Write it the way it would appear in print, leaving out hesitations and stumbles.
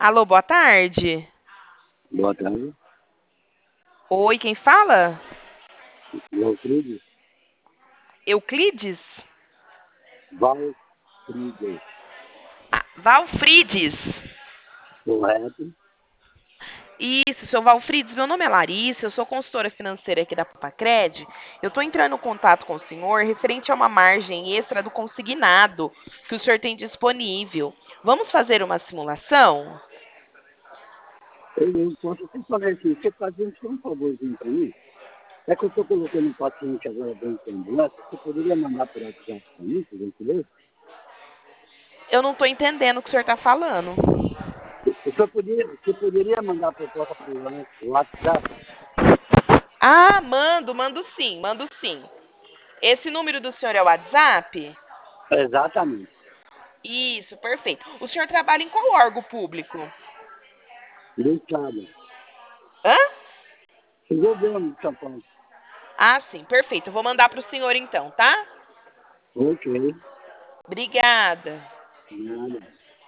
Alô, boa tarde. Boa tarde. Oi, quem fala? Valfrides. Euclides? Valfrides. Ah, Valfrides. Correto? Isso, seu Valfrides, meu nome é Larissa, eu sou consultora financeira aqui da Papacred. Eu estou entrando em contato com o senhor referente a uma margem extra do consignado que o senhor tem disponível. Vamos fazer uma simulação? Eu posso te falar assim, você fazia só um favorzinho para mim? É que eu estou colocando um paciente agora dentro da ambulância, você poderia mandar por WhatsApp para mim, por gentileza? Eu não estou entendendo o que o senhor está falando. Você poderia mandar a proposta por WhatsApp? Ah, mando sim, mando sim. Esse número do senhor é o WhatsApp? Exatamente. Isso, perfeito. O senhor trabalha em qual órgão público? Deixado. Hã? O governo de São Paulo. Ah, sim, perfeito. Eu vou mandar para o senhor então, tá? Ok. Obrigada. Nada.